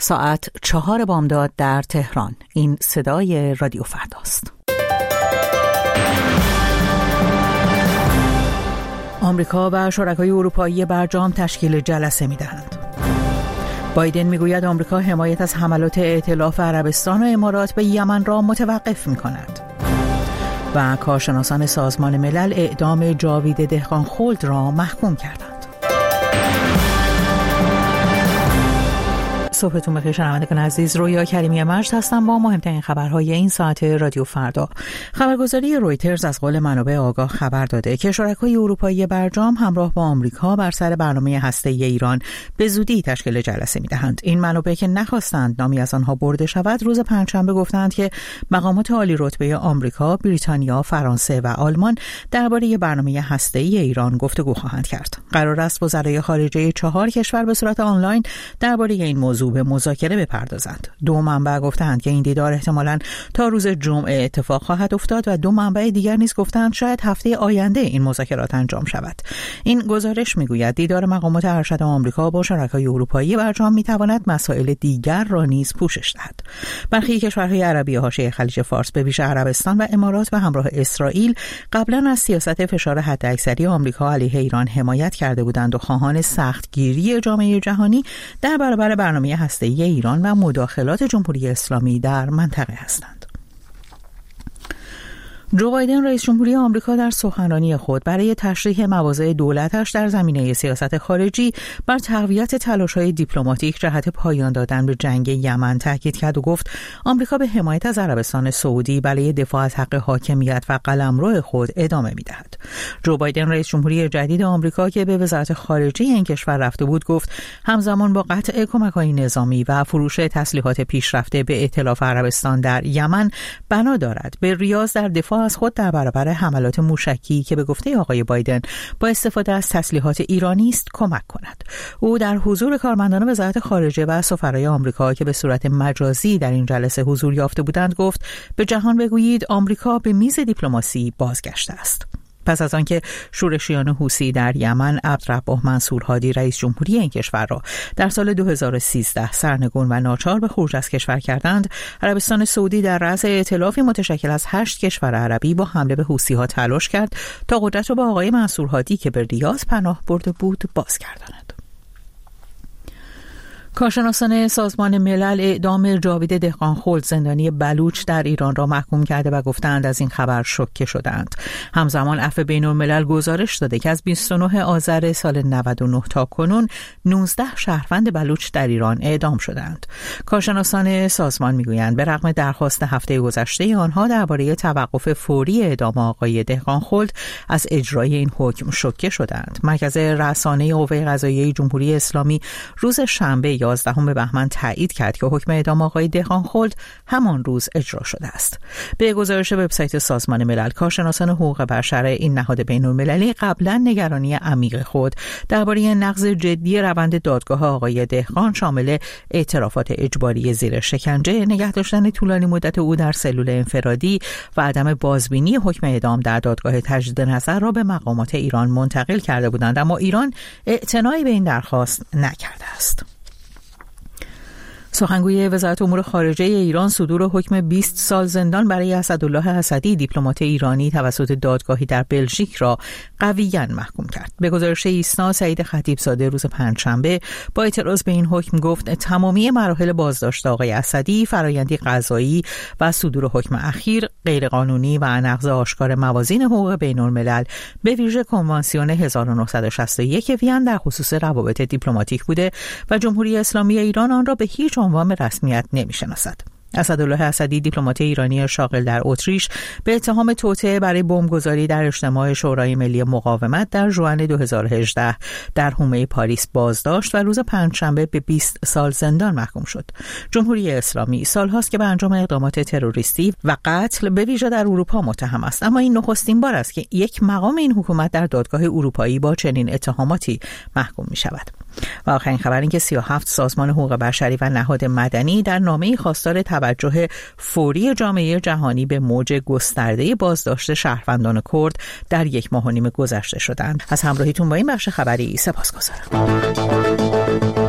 ساعت 4 بامداد در تهران. این صدای رادیو فرداست. آمریکا و شرکای اروپایی برجام تشکیل جلسه می‌دهند. بایدن میگوید آمریکا حمایت از حملات ائتلاف عربستان و امارات به یمن را متوقف می‌کند. و کارشناسان سازمان ملل اعدام جاوید دهقانخلد را محکوم کردند. صبحتون بخیر شنوندگان عزیز، رویا کریمی مجد هستم با مهمترین خبرهای این ساعت رادیو فردا. خبرگزاری رویترز از قول منابع آگاه خبر داده که شرکای اروپایی برجام همراه با آمریکا بر سر برنامه هسته‌ای ایران به زودی تشکیل جلسه می‌دهند. این منابع که نخواستند نامی از آنها برده شود، روز پنجشنبه گفتند که مقامات عالی رتبه آمریکا، بریتانیا، فرانسه و آلمان درباره برنامه هسته‌ای ایران گفتگو خواهند کرد. قرار است وزرای خارجه 4 کشور به صورت آنلاین درباره این موضوع به مذاکره بپردازند. 2 منبع گفتند که این دیدار احتمالاً تا روز جمعه اتفاق خواهد افتاد و 2 منبع دیگر نیز گفتند شاید هفته آینده این مذاکرات انجام شود. این گزارش میگوید دیدار مقامات ارشد آمریکا با شرکای اروپایی برجام میتواند مسائل دیگر را نیز پوشش دهد. برخی کشورهای عربی حاشیه خلیج فارس به ویژه عربستان و امارات به همراه اسرائیل قبلا از سیاست فشار حداکثری آمریکا علیه ایران حمایت کرده بودند و خواهان سختگیری جامعه جهانی در برابر برنامه هسته‌ای ایران و مداخلات جمهوری اسلامی در منطقه هستند. جو بایدن رئیس جمهوری آمریکا در سخنرانی خود برای تشریح مواضع دولتش در زمینه سیاست خارجی بر تقویت تلاش‌های دیپلماتیک جهت پایان دادن به جنگ یمن تاکید کرد و گفت آمریکا به حمایت از عربستان سعودی برای دفاع از حق حاکمیت و قلمرو خود ادامه می‌دهد. جو بایدن رئیس جمهوری جدید آمریکا که به وزارت خارجه این کشور رفته بود گفت همزمان با قطع کمک‌های نظامی و فروش تسلیحات پیشرفته به ائتلاف عربستان در یمن بنا دارد به ریاض در دفاع از خود در برابر حملات موشکی که به گفته آقای بایدن با استفاده از تسلیحات ایرانی است کمک کند. او در حضور کارمندان وزارت خارجه و سفرای آمریکا که به صورت مجازی در این جلسه حضور یافته بودند گفت به جهان بگویید آمریکا به میز دیپلماسی بازگشته است. پس از آنکه شورشیان حوثی در یمن عبدالربه منصور هادی رئیس جمهوری این کشور را در سال 2013 سرنگون و ناچار به خروج از کشور کردند، عربستان سعودی در رأس ائتلافی متشکل از 8 کشور عربی با حمله به حوثی‌ها تلاش کرد تا قدرت را به آقای منصور هادی که به ریاض پناه برده بود بازگرداند. کارشناسان سازمان ملل اعدام جاوید دهقانخلد زندانی بلوچ در ایران را محکوم کرده و گفتند از این خبر شوکه شدند. همزمان عفو بین‌الملل گزارش داده که از 29 آذر سال 99 تا کنون 19 شهروند بلوچ در ایران اعدام شدند. کارشناسان سازمان میگویند به رغم درخواست هفته گذشته آنها درباره توقف فوری اعدام آقای دهقانخلد از اجرای این حکم شوکه شدند. مرکز رسانه قوه قضاییه جمهوری اسلامی روز شنبه 11 بهمن تایید کرد که حکم اعدام آقای دهقانخلد همان روز اجرا شده است. به گزارش وبسایت سازمان ملل، کارشناسان حقوق بشر این نهاد بین‌المللی قبلا نگرانی عمیق خود درباره نقض جدی روند دادگاه آقای دهقان شامل اعترافات اجباری زیر شکنجه، نگه داشتن طولانی مدت او در سلول انفرادی و عدم بازبینی حکم اعدام در دادگاه تجدید نظر را به مقامات ایران منتقل کرده بودند، اما ایران اعتنایی به این درخواست نکرده است. سخنگوی وزارت امور خارجه ایران صدور حکم 20 سال زندان برای اسدالله اسدی دیپلمات ایرانی توسط دادگاهی در بلژیک را قویاً محکوم کرد. به گزارش ایسنا سعید خطیبزاده روز پنجشنبه با اعتراض به این حکم گفت تمامی مراحل بازداشت آقای اسدی، فرآیندی قضایی و صدور حکم اخیر غیرقانونی و نقض آشکار موازین حقوق بین‌الملل به ویژه کنوانسیون 1961 وین در خصوص روابط دیپلماتیک بوده و جمهوری اسلامی ایران آن را به هیچ عنوان رسمیت نمی‌شناسد. اسدالله اسدی دیپلمات ایرانی شاغل در اتریش به اتهام توطئه برای بمبگذاری در اجتماع شورای ملی مقاومت در ژوئن 2018 در حومه پاریس بازداشت و روز پنجشنبه به 20 سال زندان محکوم شد. جمهوری اسلامی سالهاست که به انجام اقدامات تروریستی و قتل به ویژه در اروپا متهم است، اما این نخستین بار است که یک مقام این حکومت در دادگاه اروپایی با چنین اتهاماتی محکوم می شود. و آخرین خبر این که 37 سازمان حقوق بشری و نهاد مدنی در نامه‌ای خواستار توجه فوری جامعه جهانی به موج گسترده بازداشت شهروندان کرد در 1.5 ماه گذشته شدند. از همراهیتون با این بخش خبری سپاسگزارم.